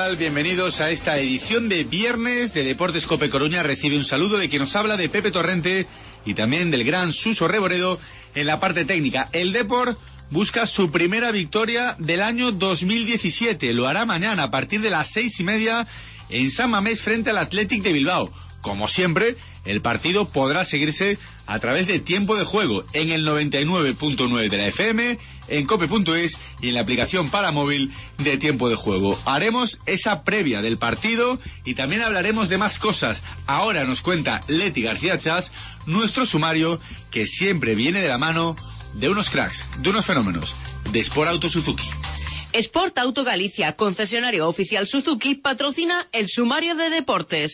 tal? Bienvenidos a esta edición de viernes de Deportes Cope Coruña. Recibe un saludo de quien nos habla, de Pepe Torrente, y también del gran Suso Reboredo en la parte técnica. El Depor busca su primera victoria del año 2017. Lo hará mañana a partir de las 6:30 en San Mamés frente al Athletic de Bilbao. Como siempre, el partido podrá seguirse a través de Tiempo de Juego en el 99.9 de la FM, en cope.es y en la aplicación para móvil de Tiempo de Juego. Haremos esa previa del partido y también hablaremos de más cosas. Ahora nos cuenta Leti García Chas nuestro sumario, que siempre viene de la mano de unos cracks, de unos fenómenos, de Sport Auto Suzuki. Sport Auto Galicia, concesionario oficial Suzuki, patrocina el sumario de deportes.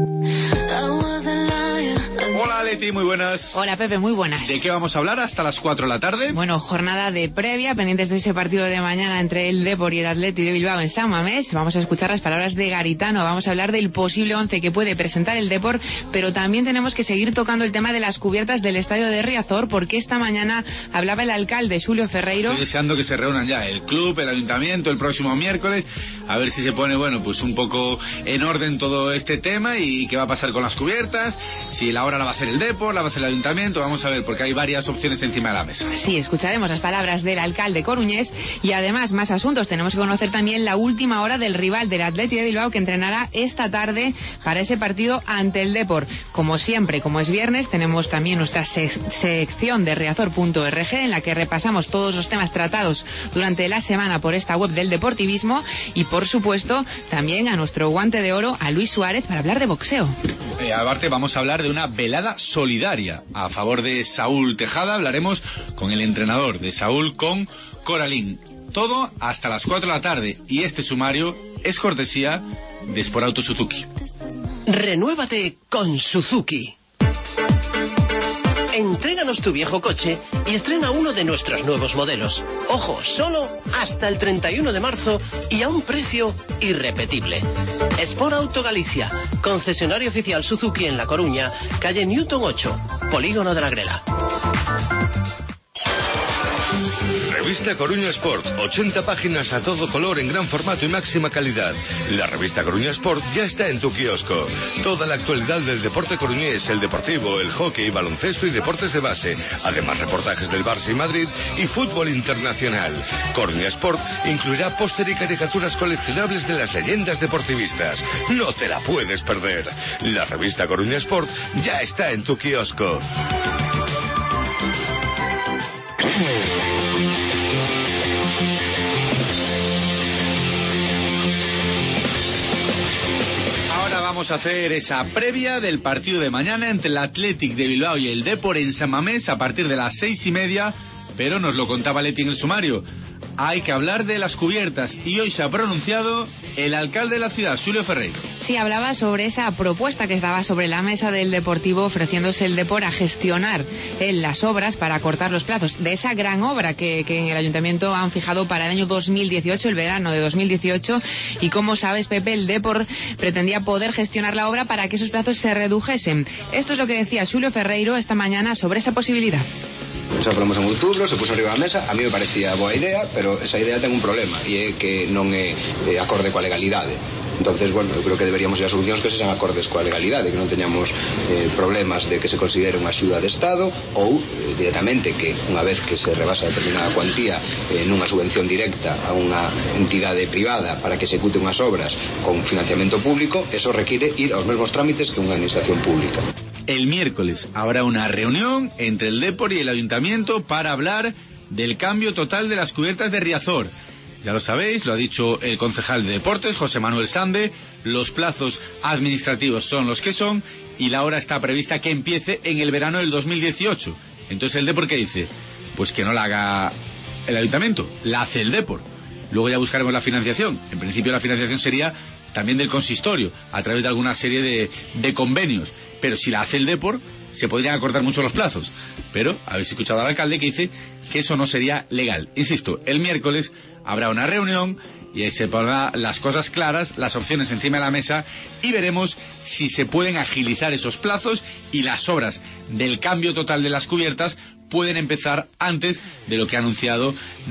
Hola Leti, muy buenas. Hola Pepe, muy buenas. ¿De qué vamos a hablar hasta las 4 de la tarde? Bueno, jornada de previa, pendientes de ese partido de mañana entre el Depor y el Athletic de Bilbao en San Mamés. Vamos a escuchar las palabras de Garitano, vamos a hablar del posible 11 que puede presentar el Depor, pero también tenemos que seguir tocando el tema de las cubiertas del estadio de Riazor, porque esta mañana hablaba el alcalde Xulio Ferreiro. Estoy deseando que se reúnan ya el club, el ayuntamiento, el próximo miércoles, a ver si se pone, bueno, pues un poco en orden todo este tema y qué va a pasar con las cubiertas, si la hora la va a hacer el Depor, la va a hacer el ayuntamiento, vamos a ver, porque hay varias opciones encima de la mesa. Sí, escucharemos las palabras del alcalde coruñés y además más asuntos. Tenemos que conocer también la última hora del rival del Athletic de Bilbao, que entrenará esta tarde para ese partido ante el Depor. Como siempre, como es viernes, tenemos también nuestra sección de Riazor.org, en la que repasamos todos los temas tratados durante la semana por esta web del deportivismo, y por supuesto también a nuestro guante de oro, a Luis Suárez, para hablar de boxeo. Aparte vamos a hablar de una velada solidaria a favor de Saúl Tejada. Hablaremos con el entrenador de Saúl, con Coralín. Todo hasta las 4 de la tarde, y este sumario es cortesía de Sport Auto Suzuki. Renuévate con Suzuki. Entréganos tu viejo coche y estrena uno de nuestros nuevos modelos. Ojo, solo hasta el 31 de marzo y a un precio irrepetible. Sport Auto Galicia, concesionario oficial Suzuki en La Coruña, calle Newton 8, Polígono de la Grela. Revista Coruña Sport, 80 páginas a todo color en gran formato y máxima calidad. La revista Coruña Sport ya está en tu kiosco. Toda la actualidad del deporte coruñés, el deportivo, el hockey, baloncesto y deportes de base. Además, reportajes del Barça y Madrid y fútbol internacional. Coruña Sport incluirá póster y caricaturas coleccionables de las leyendas deportivistas. No te la puedes perder. La revista Coruña Sport ya está en tu kiosco. Vamos a hacer esa previa del partido de mañana entre el Athletic de Bilbao y el Depor en San Mamés a partir de las 6:30, pero nos lo contaba Leti en el sumario. Hay que hablar de las cubiertas y hoy se ha pronunciado el alcalde de la ciudad, Xulio Ferreiro. Sí, hablaba sobre esa propuesta que estaba sobre la mesa del Deportivo, ofreciéndose el Depor a gestionar las obras para cortar los plazos de esa gran obra que en el ayuntamiento han fijado para el año 2018, el verano de 2018, y como sabes, Pepe, el Depor pretendía poder gestionar la obra para que esos plazos se redujesen. Esto es lo que decía Xulio Ferreiro esta mañana sobre esa posibilidad. Xa falamos en outubro, se puso arriba da mesa, a mí me parecía boa idea, pero esa idea ten un problema, e é que non é acorde coa legalidade. Entonces, bueno, eu creo que deberíamos ir a solucións que sexan acordes coa legalidade, que non teñamos problemas de que se considere unha axuda de Estado ou directamente que unha vez que se rebasa determinada cuantía nunha subvención directa a unha entidade privada para que execute unhas obras con financiamento público, eso requiere ir aos mesmos trámites que unha administración pública. El miércoles habrá una reunión entre el Depor y el ayuntamiento para hablar del cambio total de las cubiertas de Riazor. Ya lo sabéis, lo ha dicho el concejal de Deportes, José Manuel Sande, los plazos administrativos son los que son y la hora está prevista que empiece en el verano del 2018. Entonces el Depor, ¿qué dice? Pues que no la haga el ayuntamiento, la hace el Depor. Luego ya buscaremos la financiación. En principio la financiación sería también del consistorio, a través de alguna serie de convenios. Pero si la hace el Depor, se podrían acortar mucho los plazos. Pero habéis escuchado al alcalde que dice que eso no sería legal. Insisto, el miércoles habrá una reunión y ahí se pondrán las cosas claras, las opciones encima de la mesa, y veremos si se pueden agilizar esos plazos y las obras del cambio total de las cubiertas pueden empezar antes de lo que ha anunciado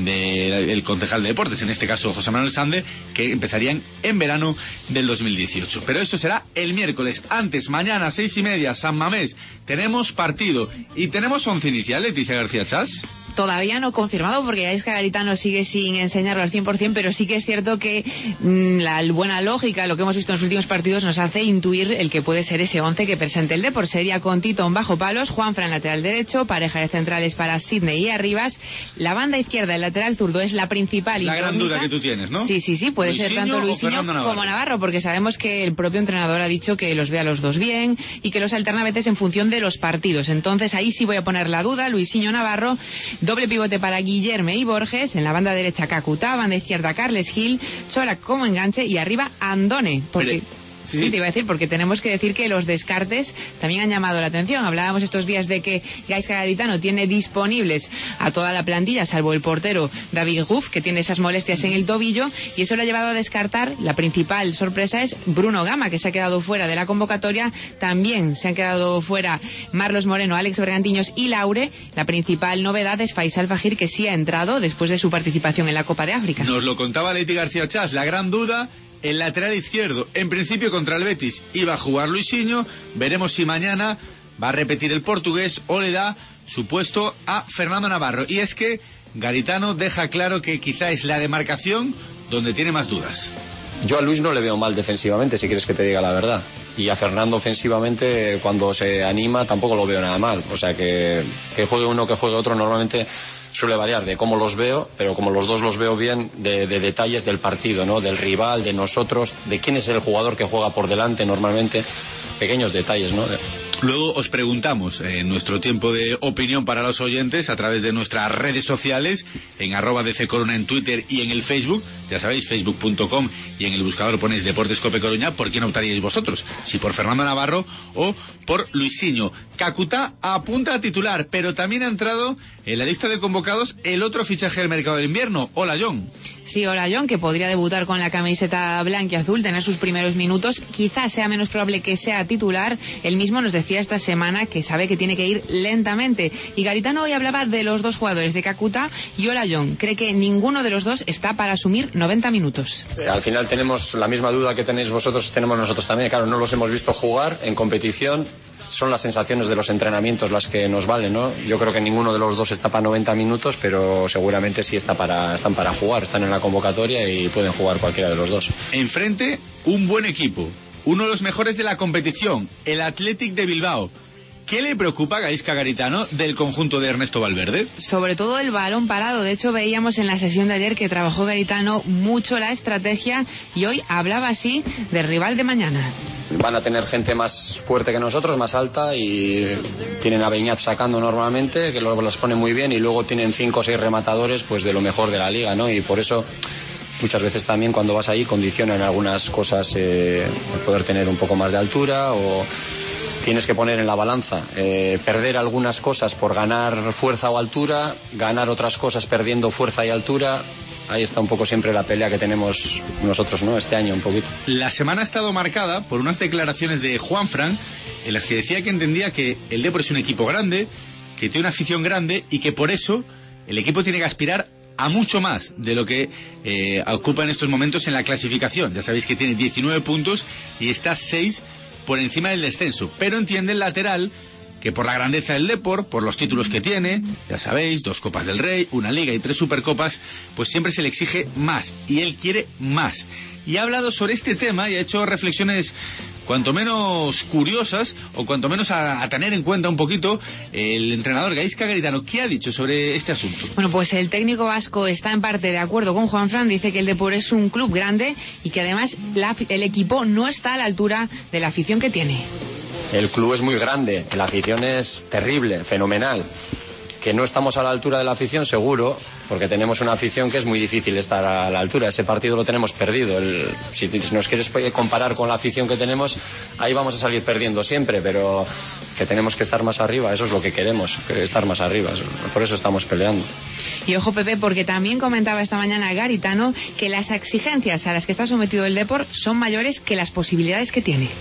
el concejal de deportes, en este caso José Manuel Sande, que empezarían en verano del 2018. Pero eso será el miércoles. Antes, mañana 6:30, San Mamés, tenemos partido y tenemos 11 inicial. Leticia García Chas. Todavía no confirmado porque Gaisca Garitano sigue sin enseñarlo al 100%, pero sí que es cierto que la buena lógica, lo que hemos visto en los últimos partidos, nos hace intuir el que puede ser ese 11 que presente el Depor. Sería con Tito en bajo palos, Juanfran lateral derecho, pareja de centrales para Sidney y Arribas. La banda izquierda, el lateral zurdo, es la principal. La gran duda que tú tienes, ¿no? Sí, puede ser tanto Luisinho como Navarro, porque sabemos que el propio entrenador ha dicho que los ve a los dos bien y que los alterna a veces en función de los partidos. Entonces ahí sí voy a poner la duda, Luisinho, Navarro. Doble pivote para Guillerme y Borges, en la banda derecha Kakuta, banda izquierda Carles Gil, Chorak como enganche y arriba Andone, porque... Sí, te iba a decir, porque tenemos que decir que los descartes también han llamado la atención. Hablábamos estos días de que Gaisca Garitano tiene disponibles a toda la plantilla, salvo el portero David Ruff, que tiene esas molestias en el tobillo, y eso le ha llevado a descartar. La principal sorpresa es Bruno Gama, que se ha quedado fuera de la convocatoria. También se han quedado fuera Marlos Moreno, Alex Bergantiños y Laure. La principal novedad es Faisal Fajir, que sí ha entrado después de su participación en la Copa de África. Nos lo contaba Leti García Chas, la gran duda... El lateral izquierdo, en principio contra el Betis, iba a jugar Luisinho. Veremos si mañana va a repetir el portugués o le da su puesto a Fernando Navarro. Y es que Garitano deja claro que quizá es la demarcación donde tiene más dudas. Yo a Luis no le veo mal defensivamente, si quieres que te diga la verdad. Y a Fernando ofensivamente, cuando se anima, tampoco lo veo nada mal. O sea que juegue uno, que juegue otro, normalmente suele variar de cómo los veo, pero como los dos los veo bien, de detalles del partido, ¿no? Del rival, de nosotros, de quién es el jugador que juega por delante normalmente, pequeños detalles, ¿no? Luego os preguntamos en nuestro tiempo de opinión para los oyentes a través de nuestras redes sociales, en @DCCoruna en Twitter y en el Facebook, ya sabéis, facebook.com, y en el buscador ponéis Deportes Cope Coruña. ¿Por quién optaríais vosotros? Si por Fernando Navarro o por Luisinho. Kakuta apunta a titular, pero también ha entrado en la lista de convocados el otro fichaje del mercado de invierno, Olajon. Sí, Olajon, que podría debutar con la camiseta blanca y azul, tener sus primeros minutos. Quizás sea menos probable que sea titular. Él mismo nos decía esta semana que sabe que tiene que ir lentamente. Y Garitano hoy hablaba de los dos jugadores, de Kakuta y Olajon. Cree que ninguno de los dos está para asumir 90 minutos. Al final tenemos la misma duda que tenéis vosotros, tenemos nosotros también. Claro, no los hemos visto jugar en competición. Son las sensaciones de los entrenamientos las que nos valen, ¿no? Yo creo que ninguno de los dos está para 90 minutos, pero seguramente sí están para jugar, están en la convocatoria y pueden jugar cualquiera de los dos. Enfrente, un buen equipo, uno de los mejores de la competición, el Athletic de Bilbao. ¿Qué le preocupa a Gaisca Garitano del conjunto de Ernesto Valverde? Sobre todo el balón parado. De hecho, veíamos en la sesión de ayer que trabajó Garitano mucho la estrategia y hoy hablaba así del rival de mañana. Van a tener gente más fuerte que nosotros, más alta, y tienen a Beñat sacando normalmente, que luego las pone muy bien, y luego tienen 5 o 6 rematadores pues de lo mejor de la liga, ¿no? Y por eso muchas veces también cuando vas ahí condicionan algunas cosas, poder tener un poco más de altura, o tienes que poner en la balanza, perder algunas cosas por ganar fuerza o altura, ganar otras cosas perdiendo fuerza y altura. Ahí está un poco siempre la pelea que tenemos nosotros, ¿no? Este año un poquito. La semana ha estado marcada por unas declaraciones de Juanfran en las que decía que entendía que el Depor es un equipo grande, que tiene una afición grande y que por eso el equipo tiene que aspirar a mucho más de lo que ocupa en estos momentos en la clasificación. Ya sabéis que tiene 19 puntos y está 6 por encima del descenso, pero entiende el lateral que por la grandeza del Depor, por los títulos que tiene, ya sabéis, 2 Copas del Rey, 1 Liga y 3 Supercopas, pues siempre se le exige más, y él quiere más. Y ha hablado sobre este tema y ha hecho reflexiones cuanto menos curiosas, o cuanto menos a tener en cuenta un poquito el entrenador Gaisca Garitano. ¿Qué ha dicho sobre este asunto? Bueno, pues el técnico vasco está en parte de acuerdo con Juanfran, dice que el Depor es un club grande y que además el equipo no está a la altura de la afición que tiene. El club es muy grande, la afición es terrible, fenomenal. Que no estamos a la altura de la afición, seguro, porque tenemos una afición que es muy difícil estar a la altura. Ese partido lo tenemos perdido. Si nos quieres comparar con la afición que tenemos, ahí vamos a salir perdiendo siempre, pero que tenemos que estar más arriba, eso es lo que queremos, estar más arriba. Por eso estamos peleando. Y ojo, Pepe, porque también comentaba esta mañana Garitano que las exigencias a las que está sometido el Depor son mayores que las posibilidades que tiene.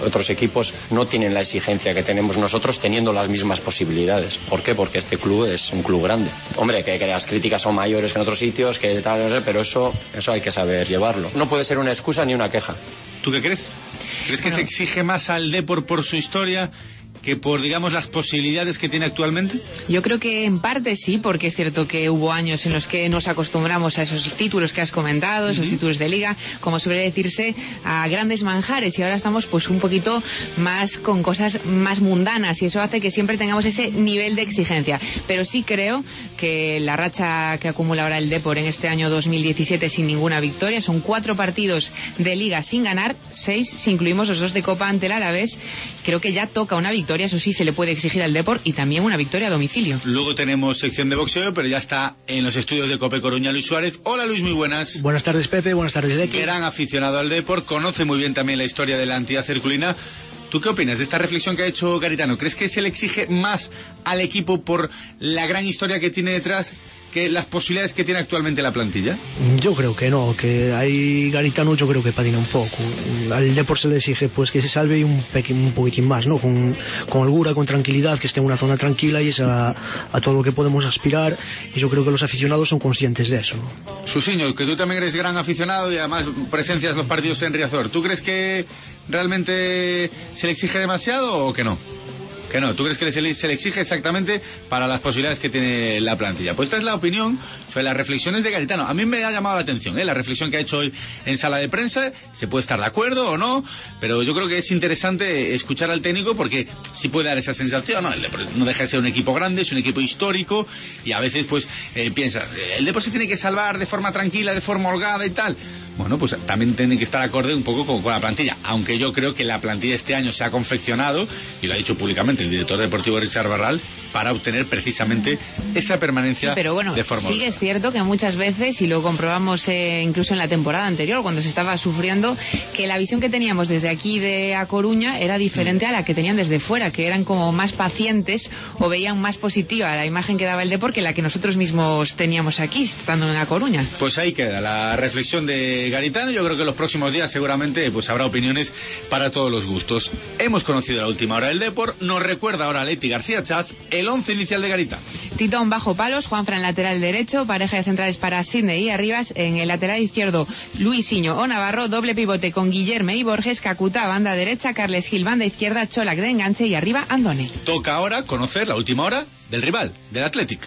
otros equipos no tienen la exigencia que tenemos nosotros teniendo las mismas posibilidades. ¿Por qué? Porque este club es un club grande. Hombre, que las críticas son mayores que en otros sitios, que tal, no sé, pero eso hay que saber llevarlo. No puede ser una excusa ni una queja. ¿Tú qué crees? ¿Crees que se exige más al Depor por su historia que por, digamos, las posibilidades que tiene actualmente? Yo creo que en parte sí, porque es cierto que hubo años en los que nos acostumbramos a esos títulos que has comentado, esos títulos de liga, como suele decirse, a grandes manjares, y ahora estamos pues un poquito más con cosas más mundanas, y eso hace que siempre tengamos ese nivel de exigencia. Pero sí creo que la racha que acumula ahora el Depor en este año 2017 sin ninguna victoria, son 4 partidos de liga sin ganar, 6 si incluimos los 2 de Copa ante el Alavés, creo que ya toca una victoria. Eso sí se le puede exigir al Depor, y también una victoria a domicilio. Luego tenemos sección de boxeo, pero ya está en los estudios de COPE Coruña Luis Suárez. Hola Luis, muy buenas. Buenas tardes Pepe, buenas tardes Leti. Gran aficionado al Depor, conoce muy bien también la historia de la entidad herculina. ¿Tú qué opinas de esta reflexión que ha hecho Garitano? ¿Crees que se le exige más al equipo por la gran historia que tiene detrás que las posibilidades que tiene actualmente la plantilla? Yo creo que no, que ahí Garitano yo creo que patina un poco. Al Depor se le exige pues que se salve un poquitín más, ¿no? Con holgura, con tranquilidad, que esté en una zona tranquila, y es a todo lo que podemos aspirar, y yo creo que los aficionados son conscientes de eso. Susiño, que tú también eres gran aficionado y además presencias los partidos en Riazor, ¿tú crees que realmente se le exige demasiado o que no? Que no, ¿tú crees que se le exige exactamente para las posibilidades que tiene la plantilla? Pues esta es la opinión sobre las reflexiones de Garitano. A mí me ha llamado la atención, la reflexión que ha hecho hoy en sala de prensa. Se puede estar de acuerdo o no, pero yo creo que es interesante escuchar al técnico, porque sí puede dar esa sensación, ¿no? El Depor no deja de ser un equipo grande, es un equipo histórico, y a veces pues piensa, el Depor se tiene que salvar de forma tranquila, de forma holgada y tal. Bueno, pues también tiene que estar acorde un poco con la plantilla, aunque yo creo que la plantilla este año se ha confeccionado, y lo ha dicho públicamente el director deportivo Richard Barral, para obtener precisamente esa permanencia, sí, pero bueno, de forma sí que es cierto que muchas veces, y lo comprobamos incluso en la temporada anterior, cuando se estaba sufriendo, que la visión que teníamos desde aquí de A Coruña era diferente a la que tenían desde fuera, que eran como más pacientes o veían más positiva la imagen que daba el Depor que la que nosotros mismos teníamos aquí, estando en A Coruña. Pues ahí queda la reflexión de Garitano. Yo creo que en los próximos días seguramente pues habrá opiniones para todos los gustos. Hemos conocido la última hora del Depor. Nos recuerda ahora Leti García Chas el 11 inicial de Garitano. Titón bajo palos, Juanfran lateral derecho, pareja de centrales para Sidney y Arribas, en el lateral izquierdo Luisinho o Navarro, doble pivote con Guillerme y Borges, Kakuta banda derecha, Carles Gil banda izquierda, Cholac de enganche y arriba Andone. Toca ahora conocer la última hora del rival, del Athletic.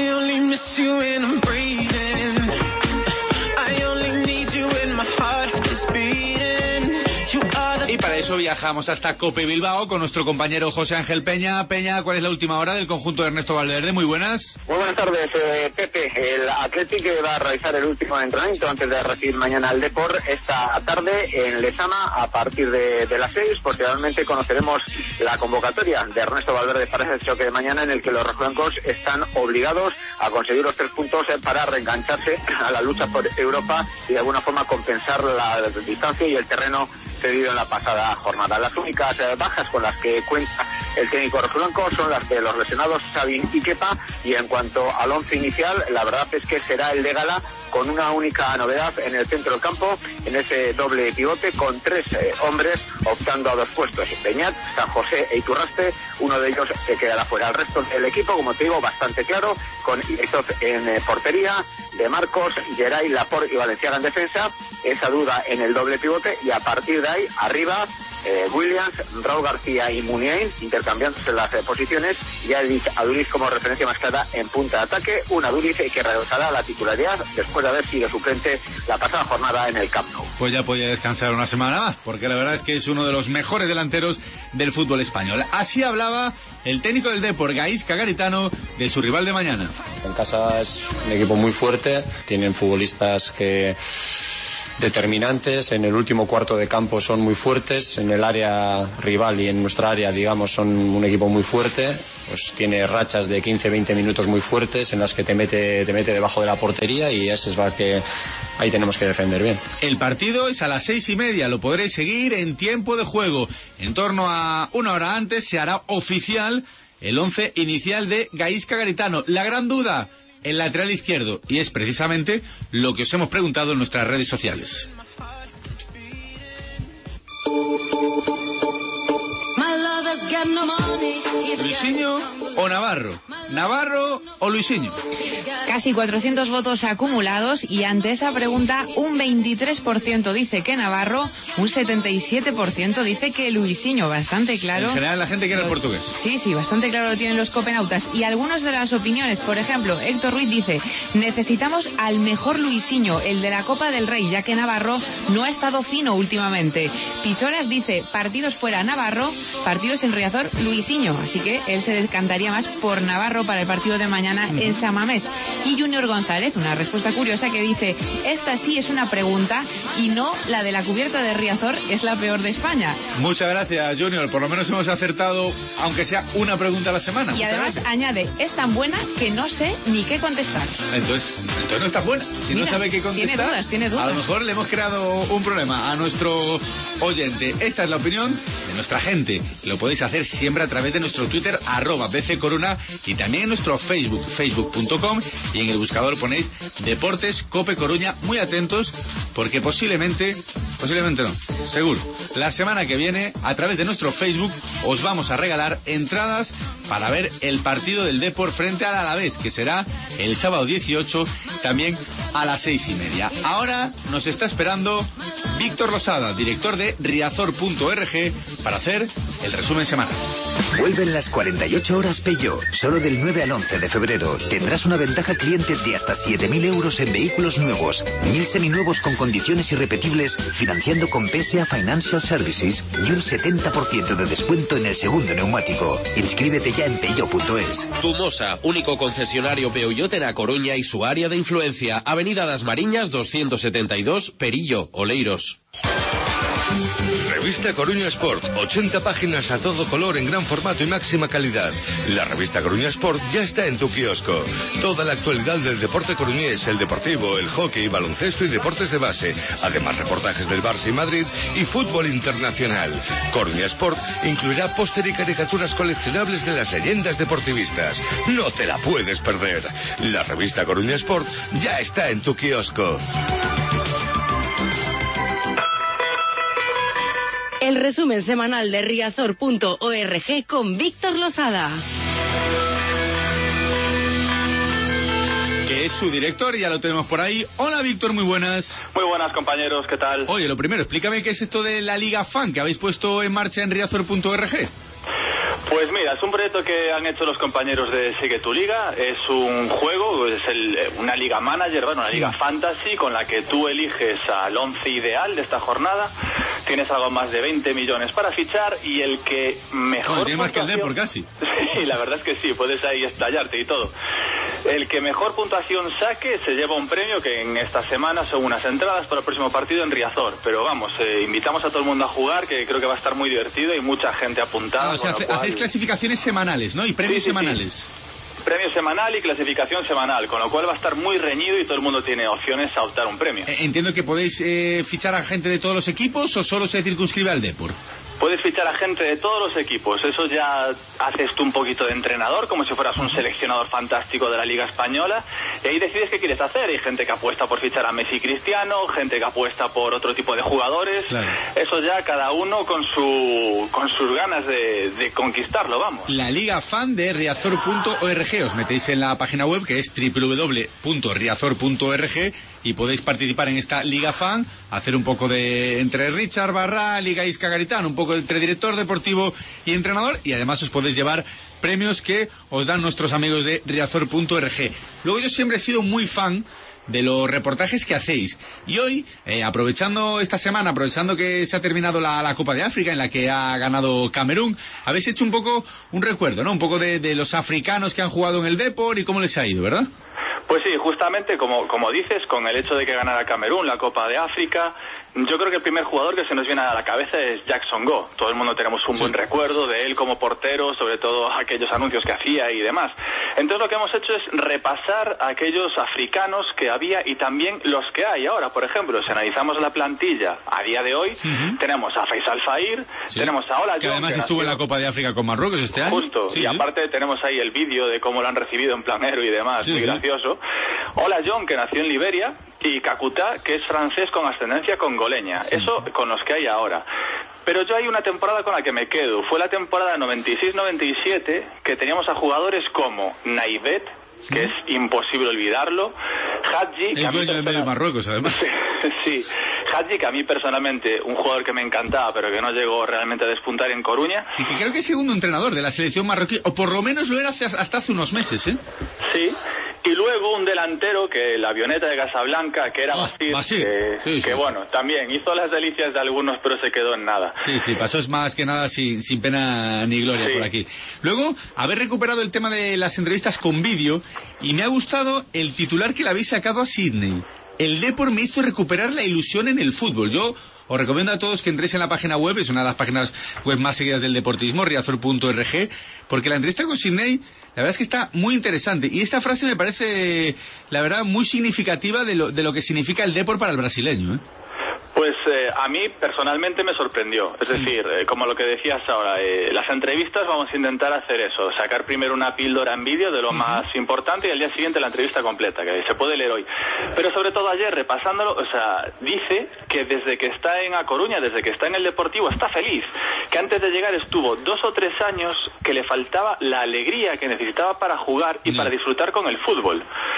Y para eso viajamos hasta Cope Bilbao con nuestro compañero José Ángel Peña. Peña, ¿cuál es la última hora del conjunto de Ernesto Valverde? Muy buenas. Muy buenas tardes, Pepe. El Athletic va a realizar el último entrenamiento antes de recibir mañana al Depor esta tarde en Lezama a partir de las 6. Posteriormente conoceremos la convocatoria de Ernesto Valverde para ese choque de mañana, en el que los rojiblancos están obligados a conseguir los 3 puntos para reengancharse a la lucha por Europa y de alguna forma compensar la distancia y el terreno cedido en la pasada jornada. Las únicas bajas con las que cuenta el técnico rojiblanco son las de los lesionados Sabin y Kepa, y en cuanto al 11 inicial, la verdad es que será el de gala, con una única novedad en el centro del campo, en ese doble pivote, con 3 hombres optando a 2 puestos: Beñat, San José e Iturraste. Uno de ellos se quedará fuera. El resto del equipo, como te digo, bastante claro, con Izoz en portería, De Marcos, Geray, Laporte y Valenciaga en defensa, esa duda en el doble pivote, y a partir de ahí, arriba, Williams, Raúl García y Muniain intercambiándose las posiciones, y Aduriz como referencia más clara en punta de ataque. Un Aduriz que regresará a la titularidad después de haber sido suplente la pasada jornada en el Camp Nou. Pues ya podía descansar una semana más, porque la verdad es que es uno de los mejores delanteros del fútbol español. Así hablaba el técnico del Depor, Gaizka Garitano, de su rival de mañana. En casa es un equipo muy fuerte, tienen futbolistas que determinantes, en el último cuarto de campo son muy fuertes, en el área rival y en nuestra área, digamos, son un equipo muy fuerte, pues tiene rachas de 15-20 minutos muy fuertes en las que te mete debajo de la portería, y ese es lo que ahí tenemos que defender bien. El partido es a las 6:30, lo podréis seguir en tiempo de juego. En torno a una hora antes se hará oficial el 11 inicial de Gaizka Garitano. La gran duda, el lateral izquierdo, y es precisamente lo que os hemos preguntado en nuestras redes sociales. ¿Luisinho o Navarro? ¿Navarro o Luisinho? Casi 400 votos acumulados y ante esa pregunta un 23% dice que Navarro, un 77% dice que Luisinho. Bastante claro. En general la gente quiere el portugués. Sí, bastante claro lo tienen los copenautas. Y algunas de las opiniones, por ejemplo, Héctor Ruiz dice: necesitamos al mejor Luisinho, el de la Copa del Rey, ya que Navarro no ha estado fino últimamente. Picholas dice: partidos fuera Navarro, partidos en Riazor Luisinho. Así que él se decantaría más por Navarro para el partido de mañana en San Mamés. Y Junior González, una respuesta curiosa que dice: esta sí es una pregunta y no la de la cubierta de Riazor es la peor de España. Muchas gracias, Junior. Por lo menos hemos acertado, aunque sea una pregunta a la semana. Y además añade: es tan buena que no sé ni qué contestar. Entonces no está buena. Si Mira, no sabe qué contestar, tiene dudas. A lo mejor le hemos creado un problema a nuestro oyente. Esta es la opinión de nuestra gente. Lo podéis hacer siempre a través de nuestro Twitter, @BCCoruna, y también en nuestro Facebook, facebook.com, y en el buscador ponéis Deportes Cope Coruña. Muy atentos, porque posiblemente no, seguro, la semana que viene, a través de nuestro Facebook, os vamos a regalar entradas para ver el partido del Depor frente al Alavés, que será el sábado 18, también a las 6:30. Ahora nos está esperando Víctor Losada, director de Riazor.org, para hacer el resumen semanal. Vuelven las 48 horas Peugeot. Solo del 9 al 11 de febrero tendrás una ventaja cliente de hasta 7.000 euros en vehículos nuevos, 1.000 seminuevos con condiciones irrepetibles, financiando con PSA Financial Services y un 70% de descuento en el segundo neumático. Inscríbete ya en Peugeot.es. Tumosa, único concesionario Peugeot en A Coruña y su área de influencia. Avenida Das Mariñas 272, Perillo, Oleiros. Revista Coruña Sport, 80 páginas a todo color en gran formato y máxima calidad. La revista Coruña Sport ya está en tu kiosco. Toda la actualidad del deporte coruñés, el deportivo, el hockey, baloncesto y deportes de base. Además, reportajes del Barça y Madrid y fútbol internacional. Coruña Sport incluirá póster y caricaturas coleccionables de las leyendas deportivistas. No te la puedes perder. La revista Coruña Sport ya está en tu kiosco. El resumen semanal de Riazor.org con Víctor Losada. Que es su director, ya lo tenemos por ahí. Hola, Víctor, muy buenas. Muy buenas, compañeros, ¿qué tal? Oye, lo primero, explícame qué es esto de la Liga Fan que habéis puesto en marcha en Riazor.org. Pues mira, es un proyecto que han hecho los compañeros de Sigue tu Liga. Es un juego, es una liga manager, bueno, una liga fantasy con la que tú eliges al 11 ideal de esta jornada. Tienes algo más de 20 millones para fichar y el que mejor... tiene más que el Depor casi. Sí, la verdad es que sí, puedes ahí estallarte y todo. El que mejor puntuación saque se lleva un premio que en esta semana son unas entradas para el próximo partido en Riazor. Pero vamos, invitamos a todo el mundo a jugar, que creo que va a estar muy divertido y mucha gente apuntada. O sea, hacéis clasificaciones semanales, ¿no? Y premios semanales. Sí. Premio semanal y clasificación semanal, con lo cual va a estar muy reñido y todo el mundo tiene opciones a optar un premio. Entiendo que podéis fichar a gente de todos los equipos o solo se circunscribe al Depor. Puedes fichar a gente de todos los equipos, eso ya haces tú un poquito de entrenador, como si fueras un seleccionador fantástico de la Liga Española, y ahí decides qué quieres hacer. Hay gente que apuesta por fichar a Messi y Cristiano, gente que apuesta por otro tipo de jugadores, claro. Eso ya cada uno con sus ganas de conquistarlo, vamos. La Liga Fan de Riazor.org, os metéis en la página web que es www.riazor.org y podéis participar en esta Liga Fan, hacer un poco de entre Richard Barra, Liga Isca Garitano, un poco entre director deportivo y entrenador, y además os podéis llevar premios que os dan nuestros amigos de Riazor.org. Luego, yo siempre he sido muy fan de los reportajes que hacéis, y hoy, aprovechando esta semana, aprovechando que se ha terminado la Copa de África en la que ha ganado Camerún, habéis hecho un poco un recuerdo, ¿no? Un poco de los africanos que han jugado en el Depor y cómo les ha ido, ¿verdad? Pues sí, justamente como dices, con el hecho de que ganara Camerún la Copa de África, yo creo que el primer jugador que se nos viene a la cabeza es Jackson Go. Todo el mundo tenemos un buen recuerdo de él como portero, sobre todo aquellos anuncios que hacía y demás. Entonces lo que hemos hecho es repasar a aquellos africanos que había y también los que hay ahora. Por ejemplo, si analizamos la plantilla a día de hoy, tenemos a Faisal Fair, tenemos a Ola John, que además estuvo en la Copa de África con Marruecos este año. Justo, y aparte tenemos ahí el vídeo de cómo lo han recibido en planero y demás, muy gracioso. Ola John, que nació en Liberia, y Kakuta, que es francés con ascendencia congoleña. Eso con los que hay ahora. Pero yo hay una temporada con la que me quedo. Fue la temporada 96-97, que teníamos a jugadores como Naivet, que es imposible olvidarlo, Hadji... El dueño de Marruecos, además. Sí, Hadji, que a mí personalmente, un jugador que me encantaba, pero que no llegó realmente a despuntar en Coruña. Y que creo que es segundo entrenador de la selección marroquí, o por lo menos lo era hasta hace unos meses, ¿eh? Sí. Y luego un delantero, que la avioneta de Casablanca, que era Basir, que bueno, también hizo las delicias de algunos, pero se quedó en nada. Sí, pasó más que nada sin pena ni gloria por aquí. Luego, haber recuperado el tema de las entrevistas con vídeo, y me ha gustado el titular que le habéis sacado a Sydney. El Depor me hizo recuperar la ilusión en el fútbol. Yo os recomiendo a todos que entréis en la página web, es una de las páginas web más seguidas del deportismo, riazor.org, porque la entrevista con Sydney, la verdad es que está muy interesante. Y esta frase me parece, la verdad, muy significativa de lo que significa el Depor para el brasileño, ¿eh? Pues a mí personalmente me sorprendió. Es decir, como lo que decías ahora, las entrevistas vamos a intentar hacer eso, sacar primero una píldora en vídeo de lo más importante y al día siguiente la entrevista completa, que se puede leer hoy. Pero sobre todo ayer, repasándolo, o sea, dice que desde que está en A Coruña, desde que está en el Deportivo, está feliz. Que antes de llegar estuvo 2 o 3 años que le faltaba la alegría que necesitaba para jugar y para disfrutar con el fútbol.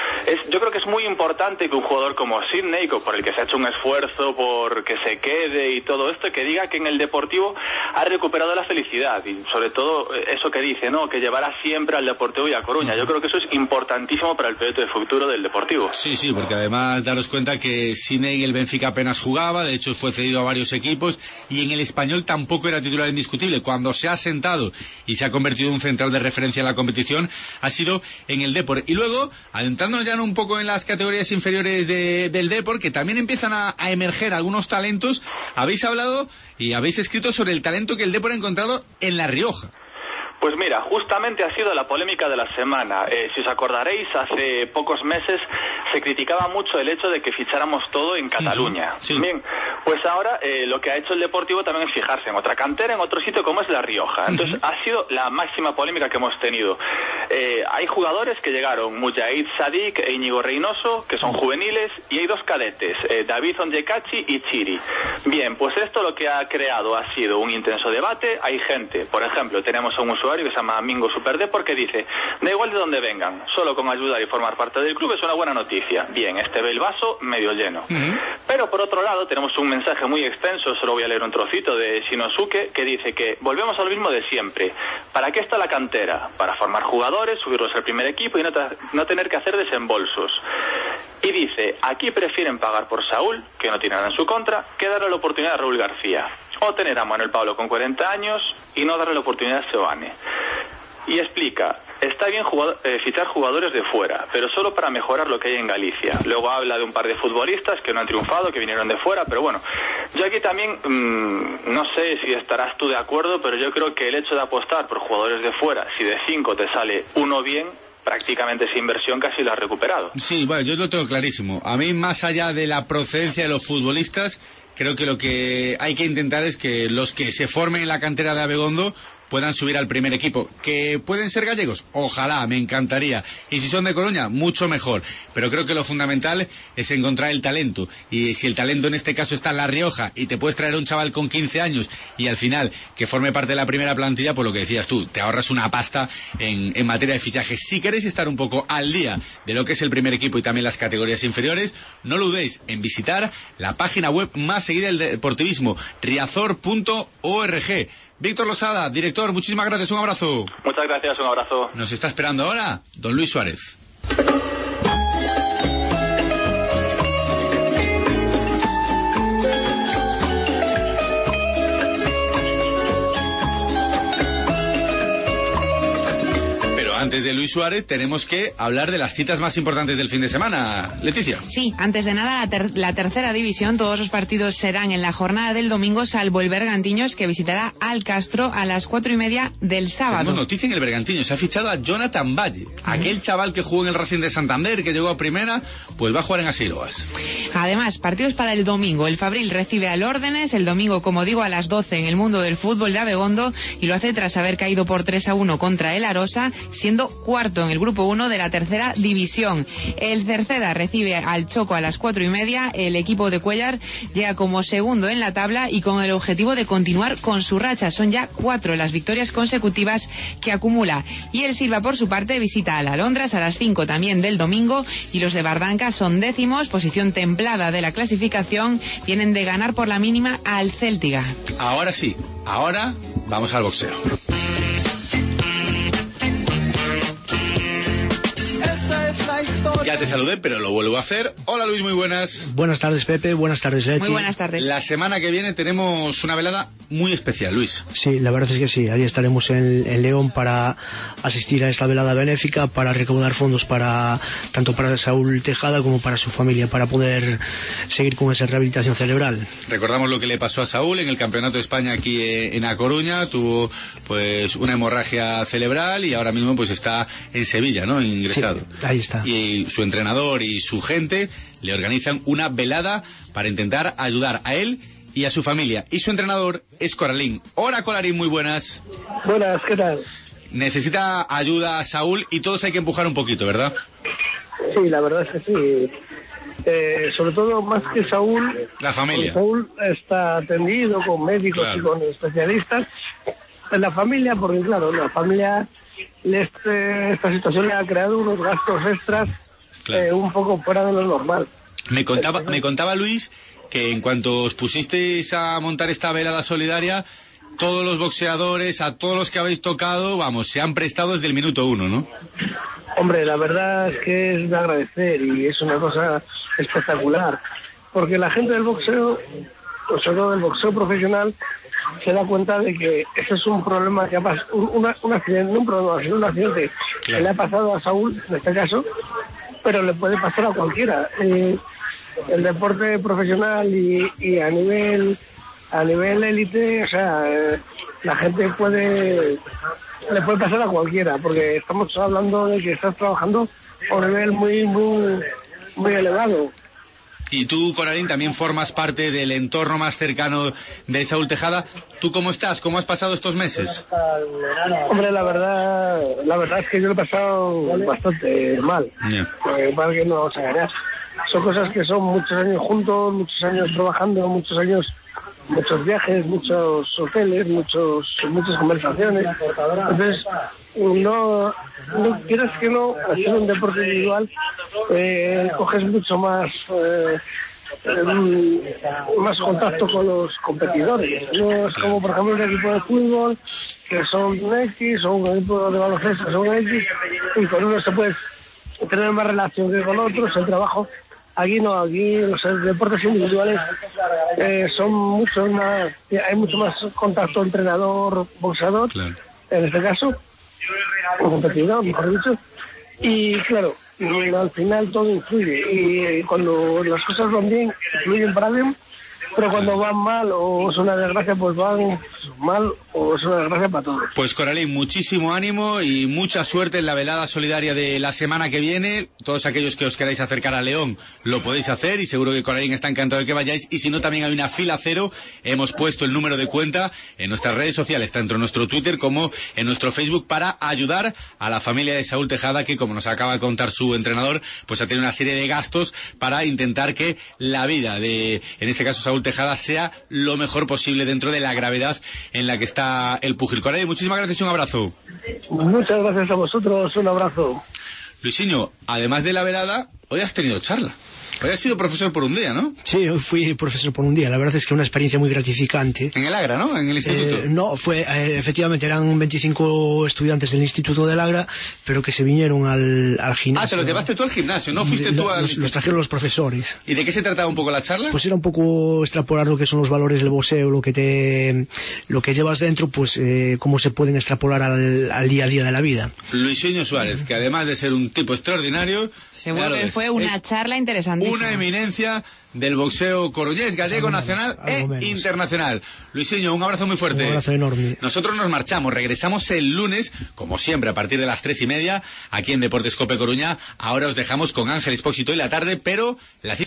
Yo creo que es muy importante que un jugador como Sydney, por el que se ha hecho un esfuerzo por que se quede y todo esto, que diga que en el Deportivo ha recuperado la felicidad y sobre todo eso que dice, ¿no? Que llevará siempre al Deportivo y a Coruña. Yo creo que eso es importantísimo para el proyecto de futuro del Deportivo. Sí, porque además daros cuenta que Sydney en el Benfica apenas jugaba, de hecho fue cedido a varios equipos y en el Español tampoco era titular indiscutible. Cuando se ha sentado y se ha convertido en un central de referencia en la competición ha sido en el Depor. Y luego, adentrándonos ya un poco en las categorías inferiores del Depor, que también empiezan a emerger algunos talentos, habéis hablado y habéis escrito sobre el talento que el Depor ha encontrado en La Rioja. Pues mira, justamente ha sido la polémica de la semana. Si os acordaréis, hace pocos meses se criticaba mucho el hecho de que ficháramos todo en Cataluña. Sí. Bien, pues ahora lo que ha hecho el Deportivo también es fijarse en otra cantera, en otro sitio como es La Rioja. Entonces ha sido la máxima polémica que hemos tenido. Hay jugadores que llegaron, Mujahid Sadik e Íñigo Reynoso, que son juveniles, y hay 2 cadetes, David Onyekachi y Chiri. Bien, pues esto lo que ha creado ha sido un intenso debate. Hay gente, por ejemplo, tenemos a un usuario que se llama Mingo Superdepor, que dice, da igual de dónde vengan, solo con ayudar y formar parte del club es una buena noticia. Bien, este ve el vaso medio lleno. Pero por otro lado tenemos un mensaje muy extenso, solo voy a leer un trocito, de Shinosuke, que dice que volvemos a lo mismo de siempre. ¿Para qué está la cantera? Para formar jugadores, subirlos al primer equipo y no tener que hacer desembolsos. Y dice, aquí prefieren pagar por Saúl, que no tiene nada en su contra, que darle la oportunidad a Raúl García. O tener a Manuel Pablo con 40 años y no darle la oportunidad a Seoane. Y explica, está bien fichar jugadores de fuera, pero solo para mejorar lo que hay en Galicia. Luego habla de un par de futbolistas que no han triunfado, que vinieron de fuera, pero bueno, yo aquí también, no sé si estarás tú de acuerdo, pero yo creo que el hecho de apostar por jugadores de fuera, si de 5 te sale uno bien, prácticamente esa inversión casi la has recuperado. Sí, bueno, yo lo tengo clarísimo. A mí, más allá de la procedencia de los futbolistas, creo que lo que hay que intentar es que los que se formen en la cantera de Abegondo puedan subir al primer equipo. ¿Que pueden ser gallegos? Ojalá, me encantaría. Y si son de Coruña, mucho mejor. Pero creo que lo fundamental es encontrar el talento. Y si el talento en este caso está en La Rioja y te puedes traer un chaval con 15 años y al final que forme parte de la primera plantilla, pues lo que decías tú, te ahorras una pasta en materia de fichajes. Si queréis estar un poco al día de lo que es el primer equipo y también las categorías inferiores, no lo dudéis en visitar la página web más seguida del deportivismo, riazor.org. Víctor Losada, director, muchísimas gracias, un abrazo. Muchas gracias, un abrazo. Nos está esperando ahora don Luis Suárez. Antes de Luis Suárez tenemos que hablar de las citas más importantes del fin de semana. Leticia. Sí, antes de nada la tercera división, todos los partidos serán en la jornada del domingo, salvo el Bergantiños, que visitará al Castro a las 4:30 del sábado. Tenemos noticia en el Bergantiños, se ha fichado a Jonathan Valle, aquel chaval que jugó en el Racing de Santander, que llegó a primera, pues va a jugar en Aseiroas. Además, partidos para el domingo, el Fabril recibe al Órdenes, el domingo, como digo, a las 12 en el Mundo del Fútbol de Abegondo, y lo hace tras haber caído por 3-1 contra el Arosa, siendo siendo cuarto en el grupo 1 de la tercera división. El Cerceda recibe al Choco a las 4:30. El equipo de Cuéllar llega como segundo en la tabla y con el objetivo de continuar con su racha. Son ya 4 las victorias consecutivas que acumula. Y el Silva, por su parte, visita al Alondras a las 5 también del domingo, y los de Bardanca son décimos, posición templada de la clasificación, vienen de ganar por la mínima al Céltiga. Ahora sí, ahora vamos al boxeo. Ya te saludé, pero lo vuelvo a hacer. Hola Luis, muy buenas. Buenas tardes, Pepe, buenas tardes, Eti. Muy buenas tardes. La semana que viene tenemos una velada muy especial, Luis. Sí, la verdad es que sí. Ahí estaremos en León para asistir a esta velada benéfica, para recaudar fondos tanto para Saúl Tejada como para su familia, para poder seguir con esa rehabilitación cerebral. Recordamos lo que le pasó a Saúl en el Campeonato de España aquí en A Coruña. Tuvo pues una hemorragia cerebral y ahora mismo pues está en Sevilla, ¿no? Ingresado. Sí, ahí está. Y su entrenador y su gente le organizan una velada para intentar ayudar a él y a su familia. Y su entrenador es Coralín. Hola Coralín, muy buenas. Buenas, ¿qué tal? Necesita ayuda a Saúl y todos hay que empujar un poquito, ¿verdad? Sí, la verdad es que sí. Sobre todo más que Saúl, la familia. Saúl está atendido con médicos, claro, y con especialistas. En la familia, porque claro, la familia, esta situación le ha creado unos gastos extras, claro, un poco fuera de lo normal. Me contaba Luis que en cuanto os pusisteis a montar esta velada solidaria, todos los boxeadores, a todos los que habéis tocado, vamos, se han prestado desde el minuto 1, ¿no? Hombre, la verdad es que es de agradecer y es una cosa espectacular, porque la gente del boxeo, sobre todo del boxeo profesional, se da cuenta de que ese es un problema que ha pasado, un accidente, no un problema, sino un accidente, claro, que le ha pasado a Saúl, en este caso, pero le puede pasar a cualquiera. El deporte profesional y a nivel élite, o sea, la gente le puede pasar a cualquiera, porque estamos hablando de que estás trabajando a un nivel muy elevado. Y tú, Coralín, también formas parte del entorno más cercano de Saúl Tejada. ¿Tú cómo estás? ¿Cómo has pasado estos meses? Hombre, la verdad es que yo lo he pasado bastante mal. Para que no vamos a engañar. Son cosas que son muchos años juntos, muchos años trabajando, muchos viajes, muchos hoteles, muchas conversaciones. Entonces, no quieras que no, al ser un deporte individual, coges mucho más contacto con los competidores. No es como, por ejemplo, el equipo de fútbol, que son un X, o un equipo de baloncesto, que son un X, y con uno se puede tener más relación que con otros, el trabajo. Aquí no, aquí los deportes individuales son mucho más, hay mucho más contacto entrenador-boxeador, claro, en este caso, o competidor, mejor dicho, y claro, al final todo influye, y cuando las cosas van bien, influyen para bien, pero cuando van mal o es una desgracia, pues van mal o es una desgracia para todos. Pues Coralín, muchísimo ánimo y mucha suerte en la velada solidaria de la semana que viene. Todos aquellos que os queráis acercar a León lo podéis hacer y seguro que Coralín está encantado de que vayáis, y si no, también hay una fila cero. Hemos puesto el número de cuenta en nuestras redes sociales, tanto en nuestro Twitter como en nuestro Facebook, para ayudar a la familia de Saúl Tejada, que, como nos acaba de contar su entrenador, pues ha tenido una serie de gastos para intentar que la vida de, en este caso, Saúl Tejada sea lo mejor posible dentro de la gravedad en la que está el púgil. Coralín, muchísimas gracias y un abrazo. Muchas gracias a vosotros, un abrazo. Luisinho, además de la velada, hoy has tenido charla. Hoy has sido profesor por un día, ¿no? Sí, hoy fui profesor por un día. La verdad es que una experiencia muy gratificante. En el Agra, ¿no? En el instituto. No, efectivamente, eran 25 estudiantes del instituto del Agra, pero que se vinieron al gimnasio. Ah, te los llevaste tú al gimnasio, ¿no fuiste tú al instituto? Los trajeron los profesores. ¿Y de qué se trataba un poco la charla? Pues era un poco extrapolar lo que son los valores del boxeo, lo que llevas dentro, pues cómo se pueden extrapolar al día a día de la vida. Luisinho Suárez, que además de ser un tipo extraordinario, seguro que fue una charla interesantísima. Una eminencia del boxeo coruñés, gallego, nacional e internacional. Luisinho, un abrazo muy fuerte. Un abrazo enorme. Nosotros nos marchamos, regresamos el lunes, como siempre, a partir de las 3:30, aquí en Deportes Cope Coruña. Ahora os dejamos con Ángel Expósito y la tarde, pero la